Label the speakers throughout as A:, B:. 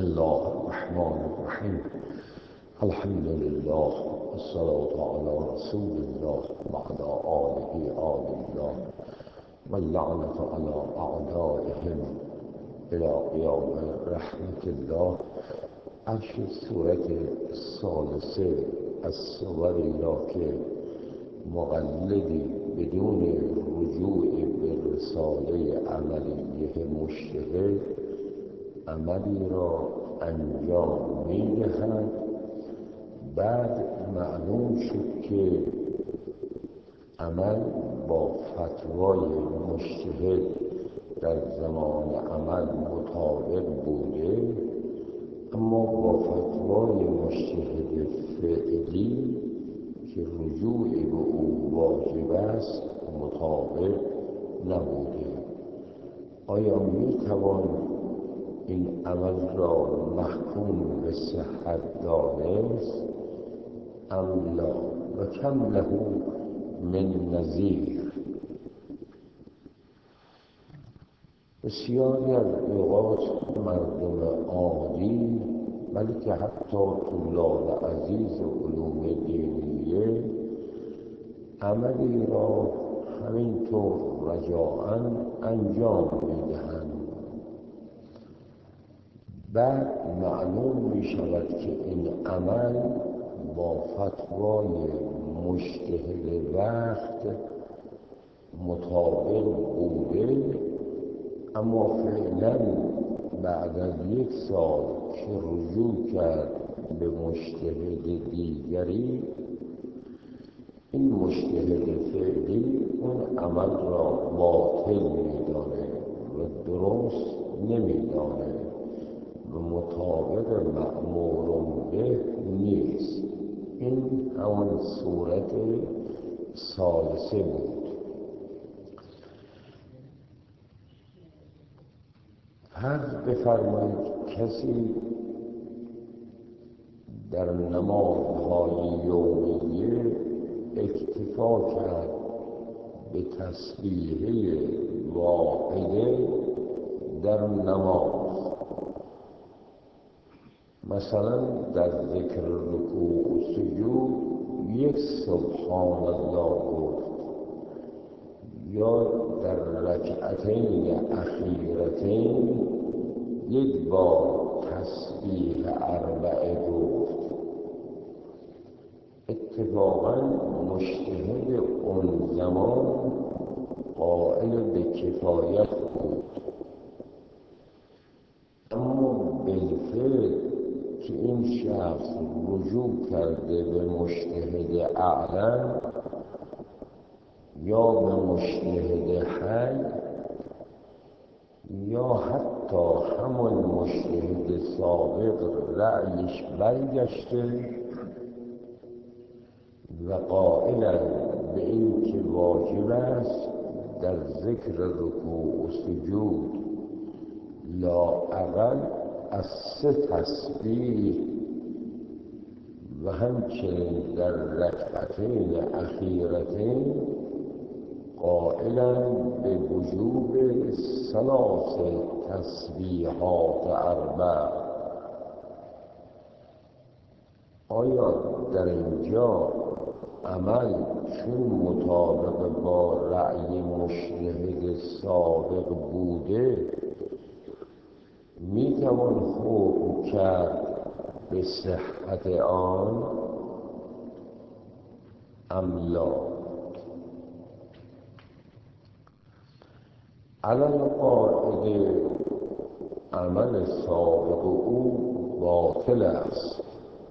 A: الله الرحمن الرحیم. الحمد لله والصلاة على رسول الله وعلى آله آل الله واللعنة على أعدائهم إلى قیام رحمت الله. بخش صورت ثالثه از صوری را که مقلدی بدون رجوع به رساله عملیه مشتغل عملی را انجام می‌دهد. بعد معلوم شد که عمل با فتوای مشتغل در زمان عمل مطابق بوده، اما با فتوای مشتغل فعلی که رجوع به او واجب است مطابق نبوده. آیا میتوان این عمل را محکوم به صحت دانست ام لا و کم له من نظیر؟ بسیاری از اوقات مردم عادی بلکه حتی طلاب عزیز علوم دینیه عملی را همینطور رجاءً انجام میدهند. بعد معلوم می شود که این عمل با فتوای مجتهد وقت مطابق بوده، اما فعلا بعد از 1 سال که رجوع کرد به مجتهد دیگری، این مجتهد فعلی اون عمل را باطل می‌دانه و درست نمی‌دانه و مطابق مأمور به نیست. این همون صورت ثالثه بود. فرض بفرمایید کسی در نمازهای یومیه اکتفا کرد به تسبیحه واحده در نماز، مثلا در ذکر رکوع و سجود 1 سبحان الله گفت، یا در رکعتین اخیرتین 1 بار تسبیح 4 گفت. اتفاقاً مجتهد اون زمان قائل به کفایت بود، اما بالفعل که این شخص رجوع کرده به مجتهد اعلم یا به مجتهد حی یا حتی همون مجتهد سابق رأیش برگشته و قائلا به این که واجب است در ذکر رکوع و سجود لااقل از 3 تسبیح و همچنین در رکعتین اخیرتین قائلا به وجوب 3 تسبیحات 4. آیا در اینجا عمل چون مطابق با رأی مجتهد سابق بوده میتوان حکم کرد به صحت آن ام لا؟ علی القاعده عمل سابق او باطل است،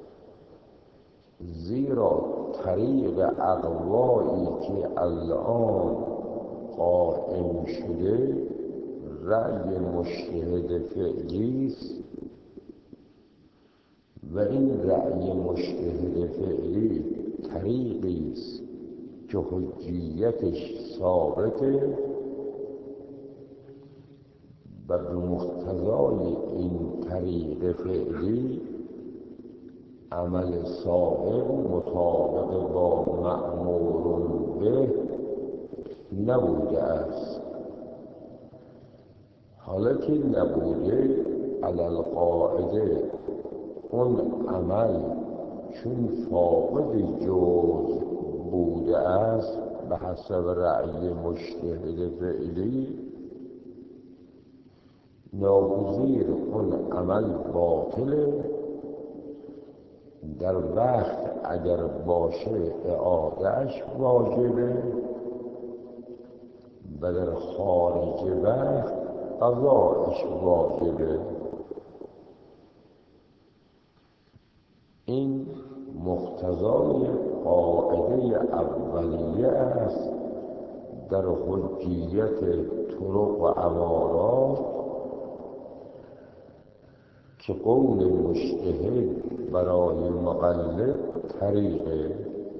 A: زیرا طریق اقوایی که الان قائم شده رأی مجتهد فعلی است و این رأی مجتهد فعلی طریقی است که حجیتش ثابته و به مقتضای این طریق فعلی عمل سابق مطابق با مأمور به نبوده است. حالا که نبوده علی القاعده اون عمل چون فاقد جز بوده است به حسب رأی مجتهد فعلی، ناگزیر اون عمل باطله. در وقت اگر باشه اعادهش واجبه و در خارج وقت قضایش واجبه. این مقتضای قاعده اولیه است در حجیت طرق و امارات که قول مجتهد برای مقلد طریقه.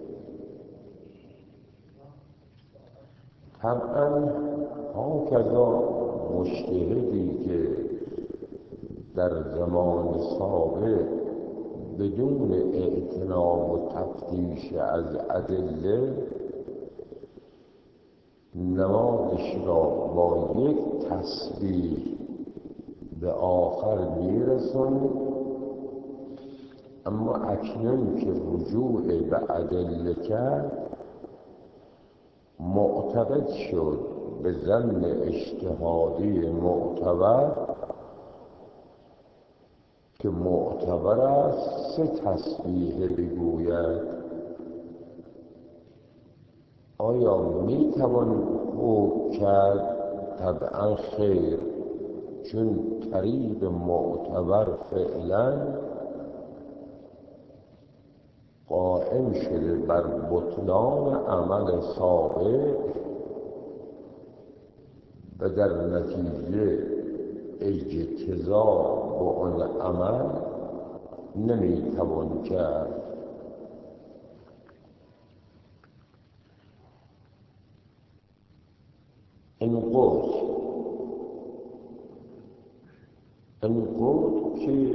A: طبعا هاکذا مجتهدی که در زمان سابق بدون اعتنا و تفتیش از ادله نمازش را با یک تسبیح به آخر میرسون، اما اکنون که رجوع به ادله کرد معتقد شد به ظن اجتهادی معتبر که معتبر است 3 تسبیح بگوید. آیا میتوان حکم کرد؟ طبعا خیر، چون طریق معتبر فعلا قائم شده بر بطلان عمل سابق و در نتیجه اجتزا با آن عمل نمیتوان کرد. این قول که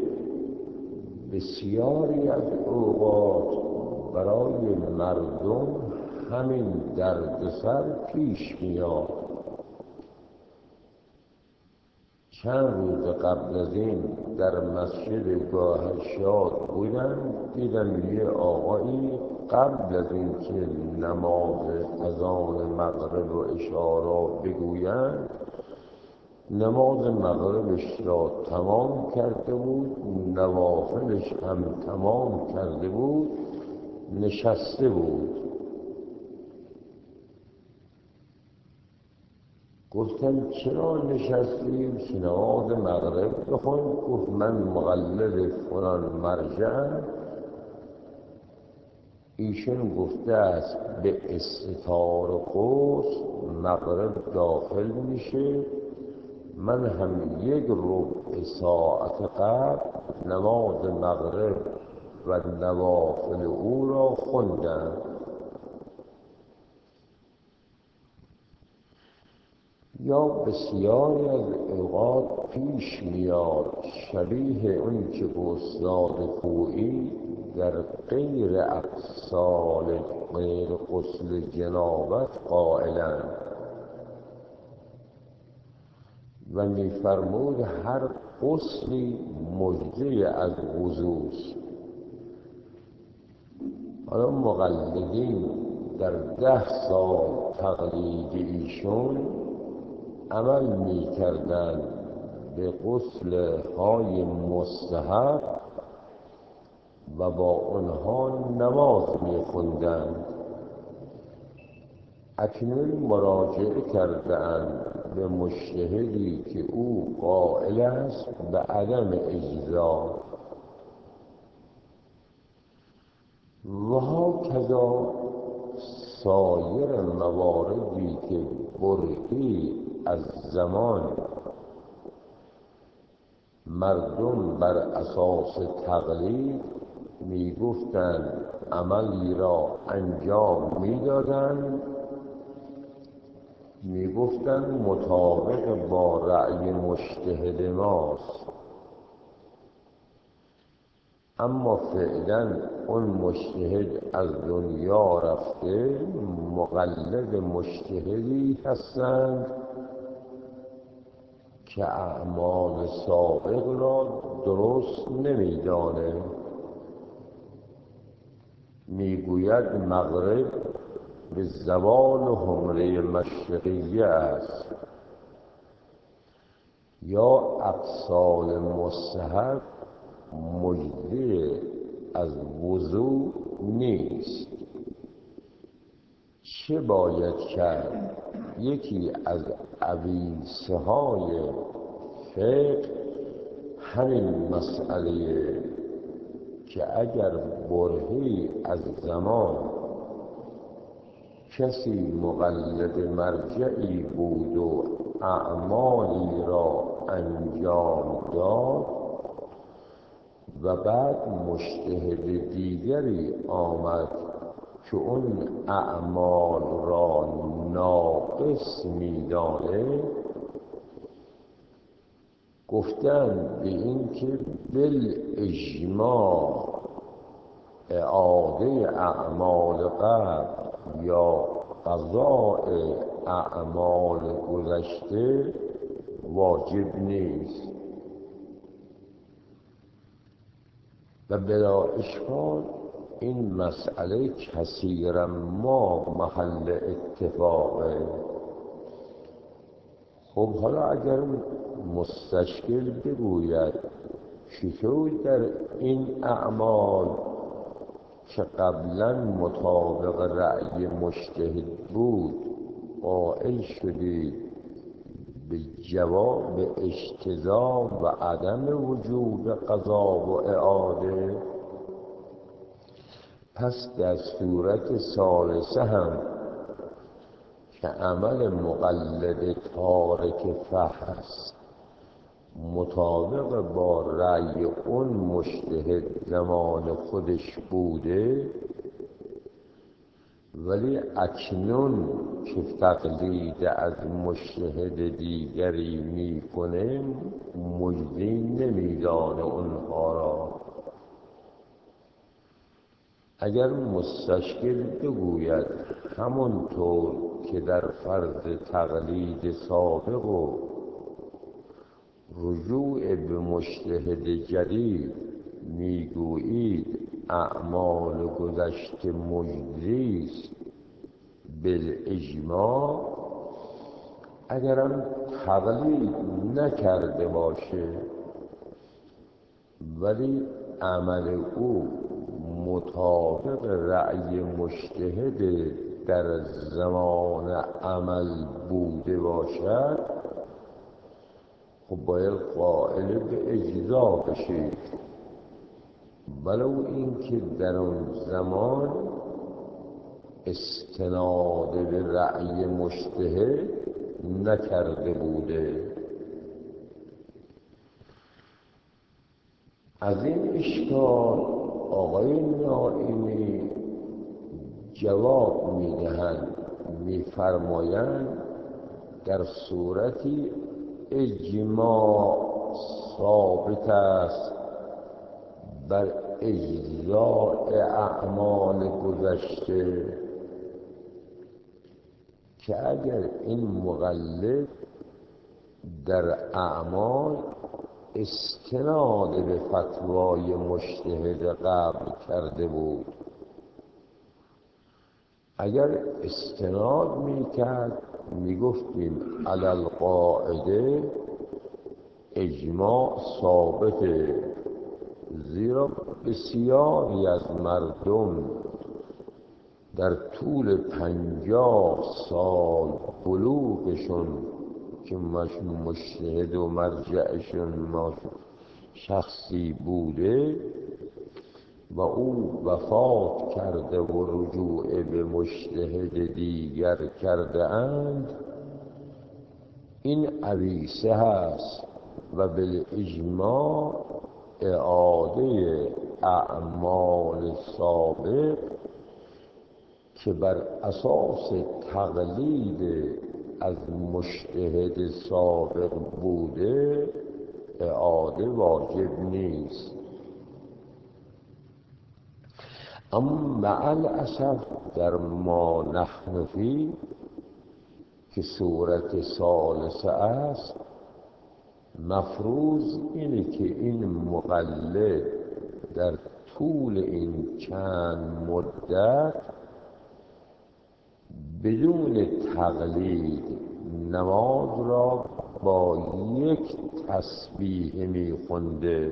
A: بسیاری از اوقات برای مردم همین دردسر پیش میاد. چند روز قبل از این در مسجد گاهرشاد بودم، دیدم یه آقایی قبل از این که نماز اذان مغرب و عشا را بگویند نماز مغربش را تمام کرده بود، نوافلش هم تمام کرده بود، نشسته بود. گفتم چرا نشستیم؟ که نماز مغرب بخون. گفت من مقلد فلان مرجعم، ایشون گفته است به استطار و قوس مغرب داخل میشه، من هم 1 ربع ساعت قبل نماز مغرب و نوافل او را خوندم. یا بسیاری از اوقات پیش میاد شبیه اون که استاد خویی در غیر اغسال غیر غسل جنابت قائلند و میفرمود هر غسلی مجزی از وضوست. حالا مقلدین در 10 سال تقلید ایشون عمل میکردند به غسل های مستحب و با آنها نماز میخوندند. اکنون مراجعه کردند به مجتهدی که او قائل است به عدم اجزا. و هاکذا سایر مواردی که برهی از زمان مردم بر اساس تقلید میگفتند عملی را انجام میدادند، میگفتند مطابق با رأی مجتهد ماست، اما فعلا اون مجتهد از دنیا رفته، مقلد مجتهدی هستند که اعمال سابق را درست نمی‌داند. میگوید مغرب به زوال حمره مشرقیه است، یا اقصال مستحب مجزی از وضوء نیست. چه باید کرد؟ یکی از عویصه‌های فقه همین مسئله که اگر برهه‌ای از زمان کسی مقلد مرجعی بود و اعمالی را انجام داد و بعد مجتهد دیگری آمد که اون اعمال را ناقص می‌داند، گفتند به این که بالاجماع اعاده اعمال قبل یا قضاء اعمال گذشته واجب نیست و بلا اشکال این مسئله کثیرا ما محل اتفاقه. خب حالا اگر مستشکل بگوید چطور در این اعمال که قبلا مطابق رأی مجتهد بود قائل شدید به جواب اجتزا و عدم وجوب قضا و اعاده، پس در صورت ثالثه هم که عمل مقلد تارک فحش مطابق با رأی اون مجتهد زمان خودش بوده، ولی اکنون که تقلید از مجتهد دیگری میکنه مجزی نمیدانه اونها را. اگر مستشکل بگوید همونطور که در فرض تقلید سابق و رجوع به مجتهد جدید میگویید اعمال گذشته مجزی است بالاجماع، اگرم تقلید نکرده باشه ولی عمل او مطابق رأی مجتهد در زمان عمل بوده باشد، خب باید قائل به اجزا بشید، ولو اینکه در اون زمان استناد به رأی مجتهد نکرده بوده. از این اشکال آقای نائینی جواب میدهند، میفرمایند در صورتی اجماع ثابت است بر اجزاء اعمال گذشته که اگر این مقلد در اعمال استناد به فتوای مجتهد قبل کرده بود، اگر استناد میکرد میگفتیم علی القاعده اجماع ثابته، زیرا بسیاری از مردم در طول 50 سال بلوغشون که مجتهد و مرجعشون شخصی بوده و او وفات کرده و رجوع به مجتهد دیگر کرده اند، این عویصه هست و بالاجماع اعاده اعمال سابق که بر اساس تقلید از مجتهد سابق بوده اعاده واجب نیست. اما مع الاسف در ما نحن فی که صورت ثالثه است مفروض اینه که این مقلد در طول این چند مدت بدون تقلید نماز را با یک تسبیح میخونده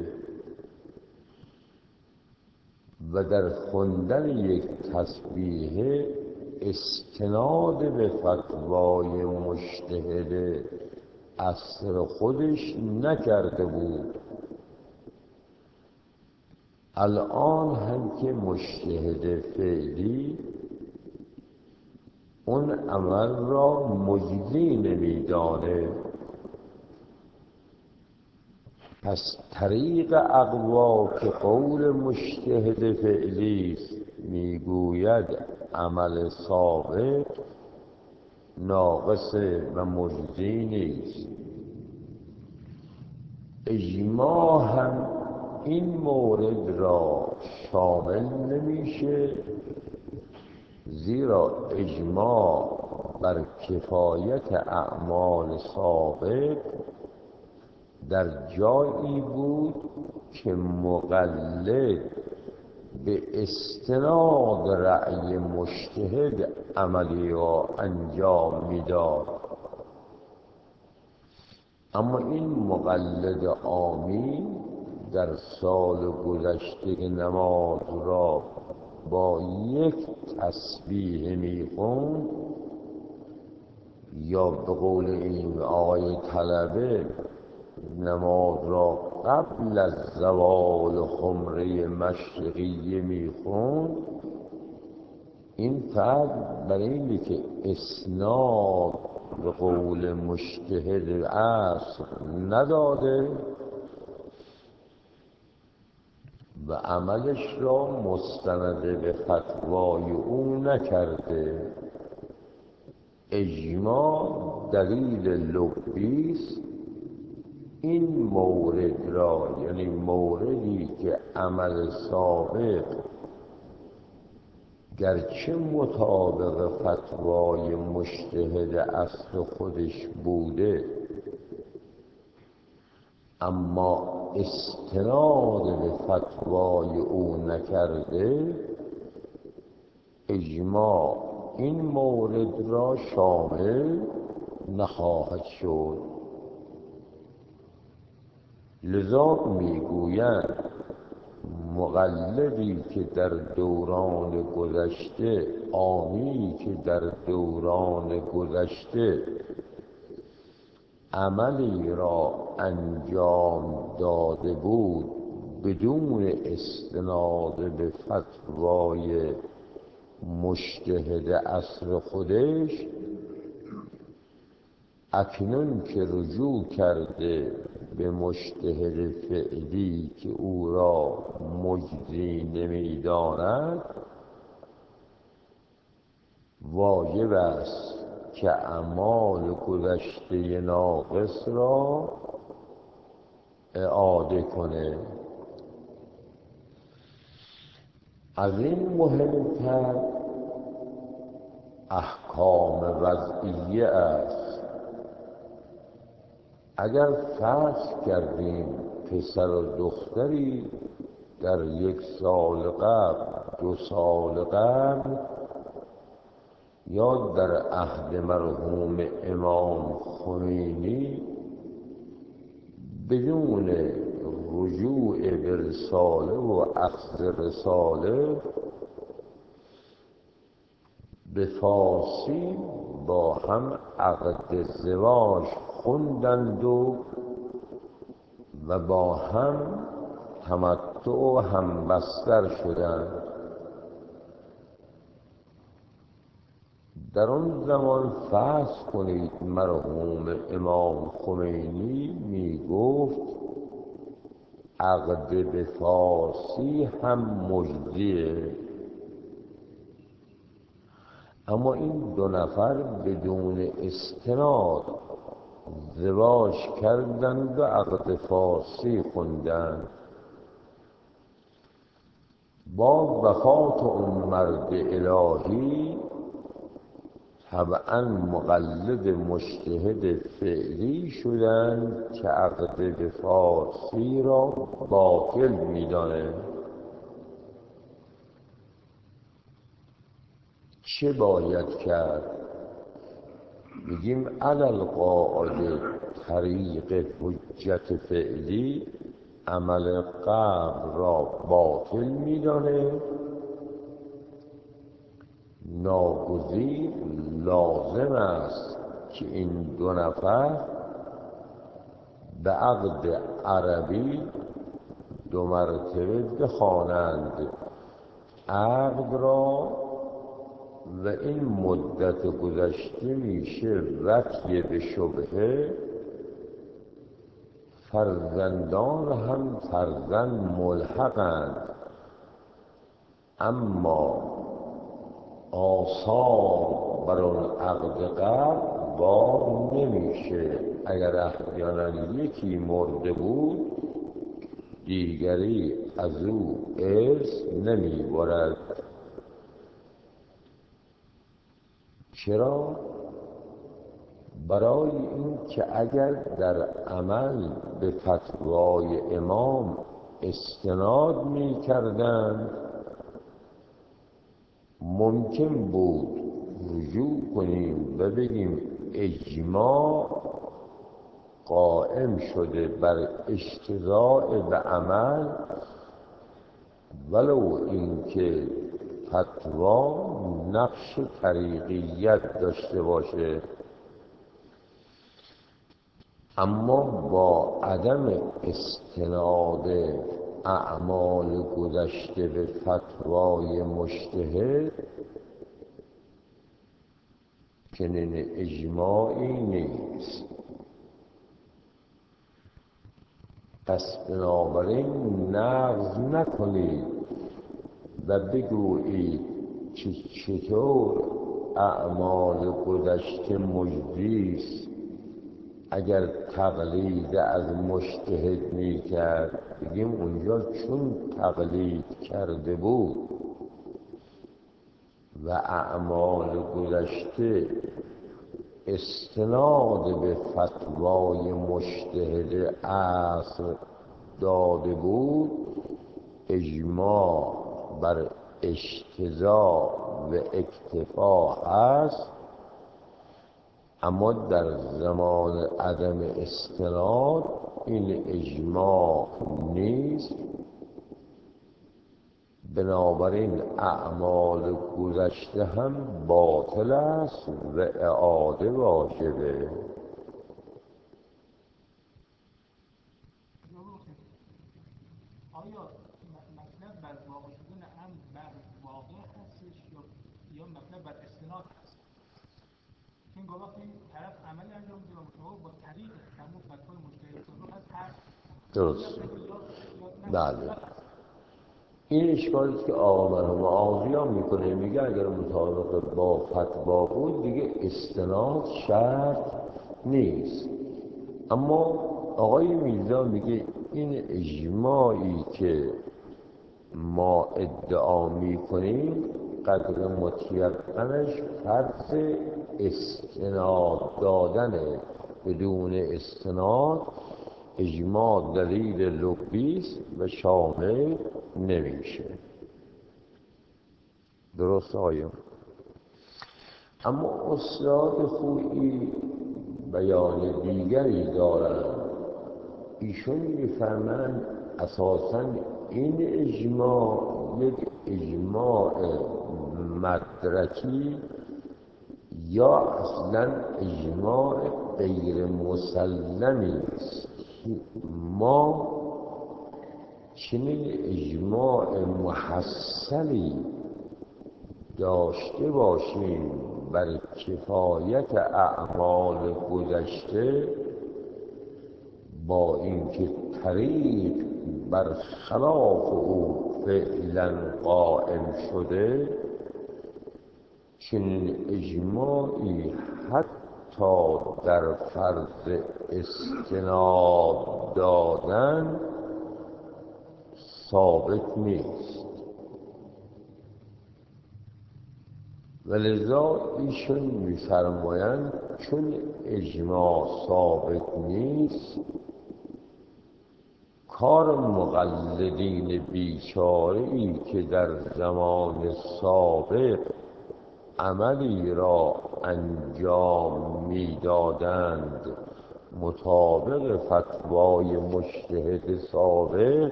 A: و در خوندن یک تسبیح استناد به فتوای مجتهد عصر خودش نکرده بود. الان هم که مجتهد فعلی اون عمل را مجزی نمیدانه، پس طریق اقوا که قول مجتهد فعلی است میگوید عمل ثابت ناقص و مجزی نیست. اجماع هم این مورد را شامل نمیشه، زیرا اجماع بر کفایت اعمال ثابت در جایی بود که مقلد به استناد رأی مجتهد عملی را انجام میداد. اما این مقلد عامی در سال گذشته نماز را با یک تسبیح میخوند، یا به قول این آقای طلبه نماز را قبل از زوال خمره مشرقیه میخوند، این فرد برای اینه که اسناد به قول مجتهد عصر نداده و عملش را مستند به فتوای او نکرده. اجماع دلیل لبی است این مورد را، یعنی موردی که عمل ثابت گرچه مطابق فتوای مجتهد اصل خودش بوده اما استناد به فتوای او نکرده، اجماع این مورد را شامل نخواهد شد. لذا میگویند مقلدی که در دوران گذشته، عامی که در دوران گذشته عملی را انجام داده بود بدون استناد به فتوای مجتهد عصر خودش، اکنون که رجوع کرده به مجتهد فعلی که او را مجزی نمی‌داند، واجب است که اعمال گذشته ناقص را اعاده کنه. از این مهمتر احکام وضعیه است. اگر فرض کردیم پسر و دختری در 1 سال قبل، 2 سال قبل یا در عهد مرحوم امام خمینی بدون رجوع به رساله و اخذ رساله به فارسی با هم عقد زواج خوندند و با هم تمتع و هم بستر شدند. در آن زمان فرض کنید مرحوم امام خمینی می گفت عقد به فارسی هم مجزیه، اما این 2 نفر بدون استناد زواج کردند و عقد فارسی خوندند. با وفات اون مرد الهی طبعا مقلد مجتهد فعلی شدند که عقد فارسی را باطل می‌دانند. چه باید کرد؟ میگیم علی القاعده طریق حجت فعلی عمل قبل را باطل می‌دانه، ناگزیر لازم است که این دو نفر به عقد عربی 2 مرتبه بخوانند عقد را و این مدت گذشته میشه رطی به شبهه. فرزندان هم فرزند ملحقند، اما آثار بر اون عقد قبل وار نمیشه. اگر احیانا یکی مرده بود دیگری از او ارث نمیبرد. چرا؟ برای این که اگر در عمل به فتوای امام استناد میکردند ممکن بود رجوع کنیم و بگیم اجماع قائم شده بر اجتزاء به عمل، ولو اینکه فتوا نقش طریقیت داشته باشه. اما با عدم استناد اعمال گذشته به فتوای مجتهد چنین اجماعی نیست. پس بنابراین نقض نکنید و بگویید که چطور اعمال گذشته مجزیست اگر تقلید از مجتهد میکرد. بگیم اونجا چون تقلید کرده بود و اعمال گذشته استناد به فتوای مجتهد عصر داده بود، اجماع بر اجتزا و اکتفا هست. اما در زمان عدم استناد این اجماع نیست. بنابراین اعمال گذشته هم باطل است و اعاده واجبه.
B: آیا مطلب بر واقع شدن امر بر واقع هستش یا مطلب بر استناد هست؟ چون گاه این طرف عمل انجام میده و مطابق با طریق همون فتوای مجتهد صادق هست.
A: درست. بله. این اشکالی که آقا مرحوم آقایان میکنه، میگه اگر مطابق با فتوا بود دیگه استناد شرط نیست. اما آقای میرزا میگه این اجماعی که ما ادعا میکنیم قدر متیقنش فرض استناد دادن. بدون استناد اجماع دلیل لغوی است و شامل نمیشه. درست آیا؟ اما استاد خویی بیان دیگری دارند. ایشون میفرمایند اساساً این اجماع یک اجماع مدرکی یا اصلاً اجماع غیر مسلمی است. ما چنین اجماع محصلی داشته باشیم بر کفایت اعمال گذشته، با اینکه طریق بر خلاف او فعلا قائم شده، چنین اجماعی حتی در فرض استناد دادن ثابت نیست. و لذا ایشون می‌فرمایند چون اجماع ثابت نیست، کار مقلدین بیچاره‌ای که در زمان سابق عملی را انجام می‌دادند مطابق فتوای مجتهد سابق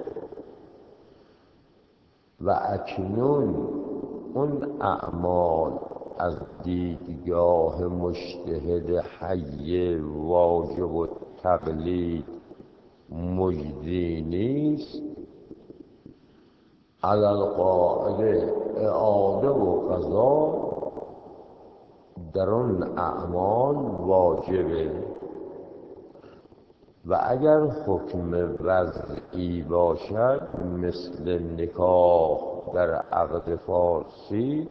A: و اکنون اون اعمال از دیدگاه مجتهد حی واجب التقلید مجدی نیست، علی القاعده اعاده و قضا در اون اعمال واجبه و اگر حکم وضعی باشد مثل نکاح در عقد فارسی،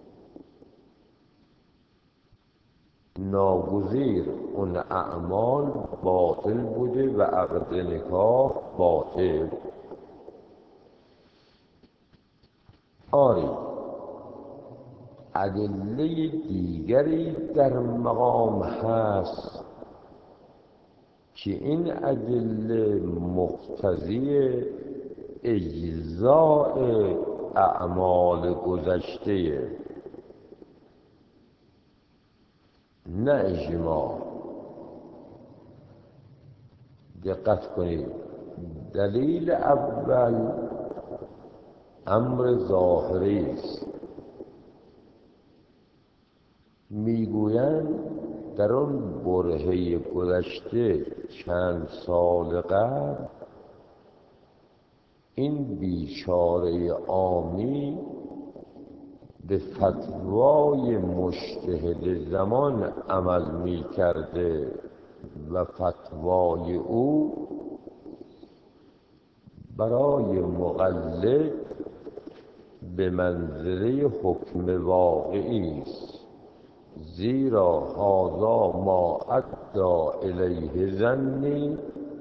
A: ناگزیر اون اعمال باطل بوده و عقد نکاح باطل. آری ادله دیگری در مقام هست که این ادله مقتضی اجزاء اعمال گذشته، نه اجماع. دقت کنید، دلیل اول امر ظاهری است. میگویند در آن برهه گذشته چند سال قبل این بیچاره عامی به فتوای مجتهد زمان عمل می کرده و فتوای او برای مقلد به منزله حکم واقعی است، زیرا هذا ما ادى الیه ظنی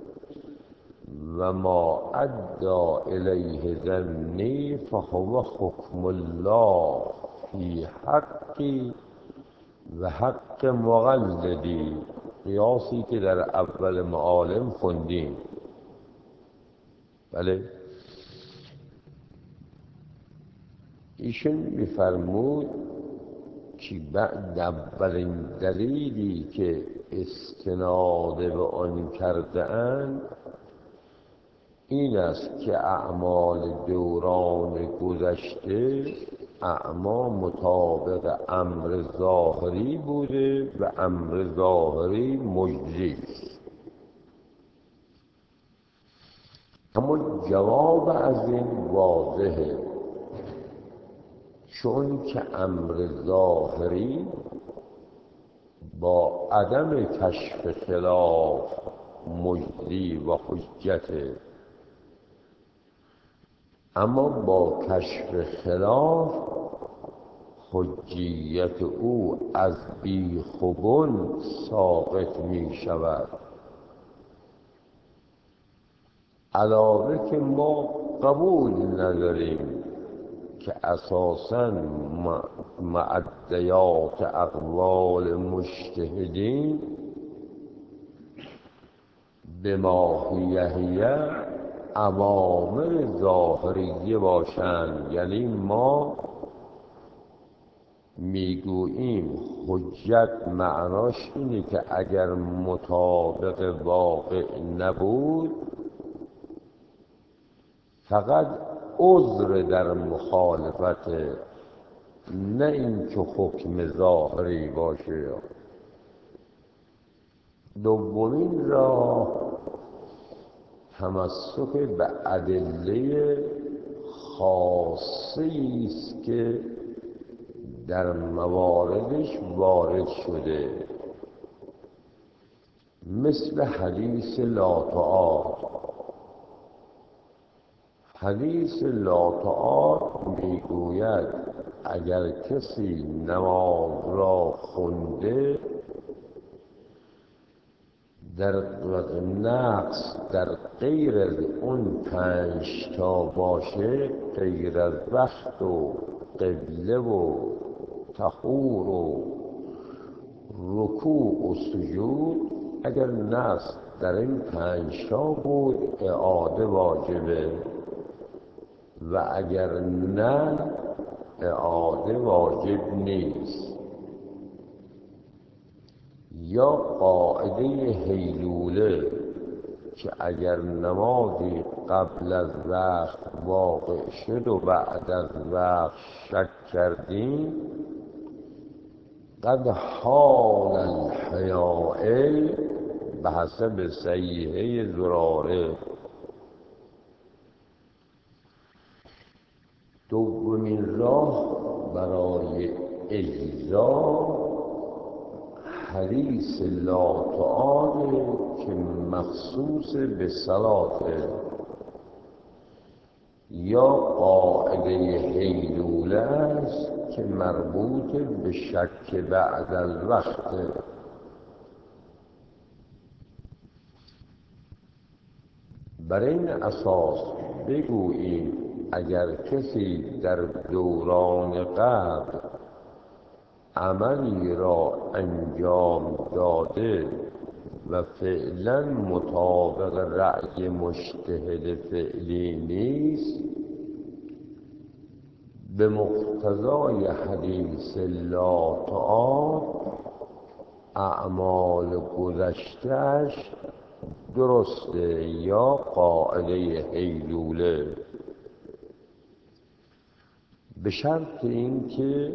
A: و ما ادى الیه ظنی فهو حکم الله فی حقی و حق مقلدی. قیاسی که در اول معالم خوندیم. بله، ایشون میفرمود که بعد اولین دلیلی که استناد به آن کرده اند این است که اعمال دوران گذشته اعمال مطابق امر ظاهری بوده و امر ظاهری مجزی است. اما جواب از این واضحه، چون که امر ظاهری با عدم کشف خلاف مجزی و حجته، اما با کشف خلاف حجیت او از بیخ و بن ساقط می شود. علاوه که ما قبول نداریم که اساساً معدیات اقوال مجتهدین به ماهیه اوامر ظاهریه باشند. یعنی ما میگوییم حجت معناش اینه که اگر مطابق واقع نبود فقط عذر در مخالفت، نه اینکه حکم ظاهری باشه. دومین راه تمسک به ادله خاصی است که در مواردش وارد شده، مثل حدیث لا تعار. حدیث لا تعار میگوید اگر کسی نماز را خونده در نقص در غیر از اون 5 تا باشه، غیر از وقت و قبله و طهور و رکوع و سجود، اگر نص در این 5 تا بود اعاده واجبه و اگر نه اعاده واجب نیست. یا قاعده هیلوله که اگر نمازی قبل از وقت واقع شد و بعد از وقت شک کردیم، قد حال الحیاء به حسب صحیحه زراره. دومین راه برای اجزا حدیث لاتعاله که مخصوص به صلاته، یا قاعده هیلوله است که مربوط به شک بعد از وقته. بر این اساس بگوییم اگر کسی در دوران قبل عملی را انجام داده و فعلا مطابق رأی مجتهد فعلی نیست، به مقتضای حدیث لاتعاد اعمال گذشته‌اش درسته، یا قاعده هیلوله، به شرط اینکه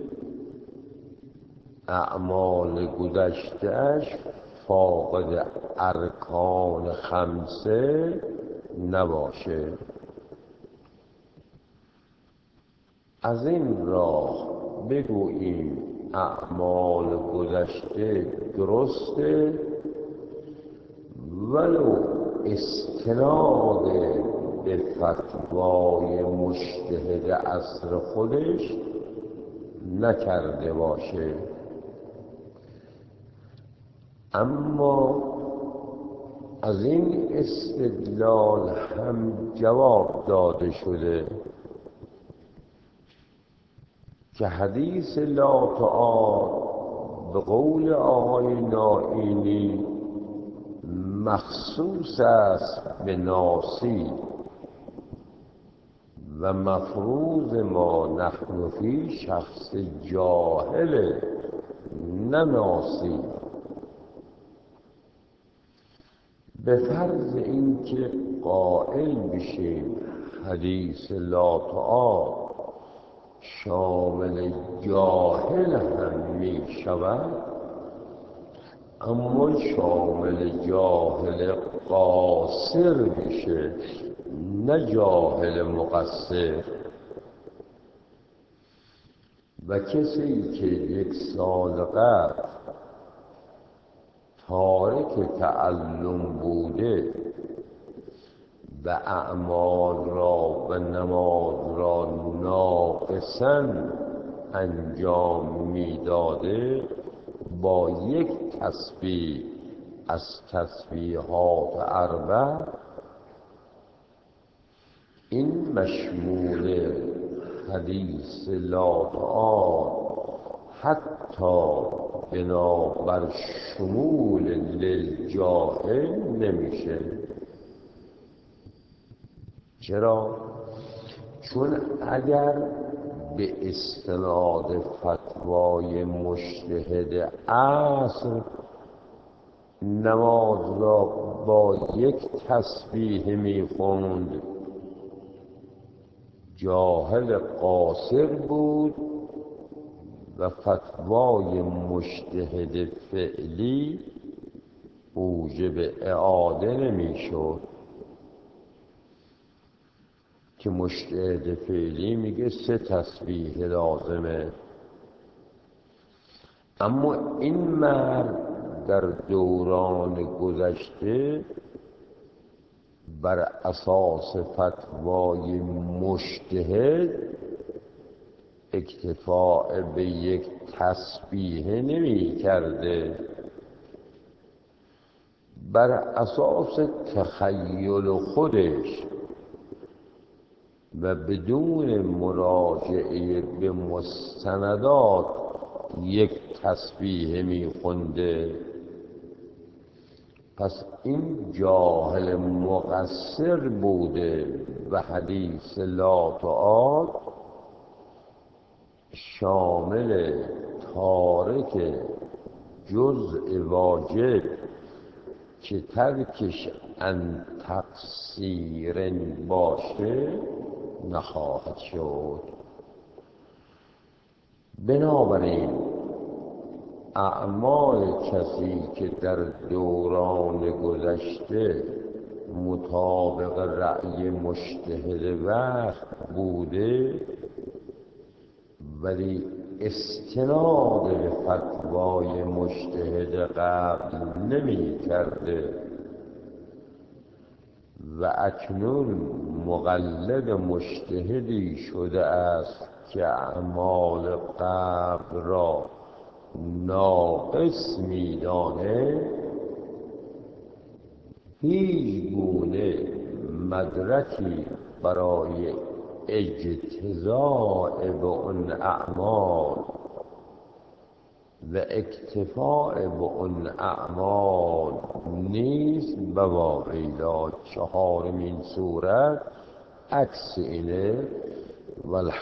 A: اعمال گذشته‌اش فاقد ارکان 5 نباشه. از این راه بگوییم اعمال گذشته درسته ولو استناد به فتوای مجتهد عصر خودش نکرده باشه. اما از این استدلال هم جواب داده شده که حدیث لاتعاد به قول آقای نائینی مخصوص است به ناسی و مفروض ما نحن فی شخص جاهل نه ناسی. به فرض اینکه قائل بشیم حدیث لاتعاد شامل جاهل هم می شود، اما شامل جاهل قاصر میشه نه جاهل مقصر. و کسی که 1 سال قبل تارک تعلم بوده و اعمال را و نماز را ناقصاً انجام میداده، با 1 تسبیح از تسبیحات 4 این مشمول حدیث لاتعاد حتی بنابر شمول للجاهل نمیشه. چرا؟ چون اگر به استناد فتوای مجتهد عصر نماز را با 1 تسبیح میخوند، جاهل قاصر بود و فتوای مجتهد فعلی موجب اعاده نمیشد که مجتهد فعلی میگه 3 تسبیح لازمه. اما این مرد در دوران گذشته بر اساس فتوای مجتهد اکتفاء به 1 تسبیح نمی کرده، بر اساس تخیل خودش و بدون مراجعه به مستندات یک تسبیح میخونده. پس این جاهل مقصر بوده و حدیث لا تعال شامل تارک جزء واجب که ترکش ان تقصیر باشه نخواهد شد. بنابراین اعمال کسی که در دوران گذشته مطابق رأی مجتهد وقت بوده ولی استناد به فتوای مجتهد قبل نمی کرده و اکنون مقلد مجتهدی شده است که اعمال قبل را ناقص می‌داند، هیچ گونه مدرکی برای اجتزاء به اون اعمال و اکتفاء به اون اعمال نیست. و واقعا چهارمین صورت عکس اینه.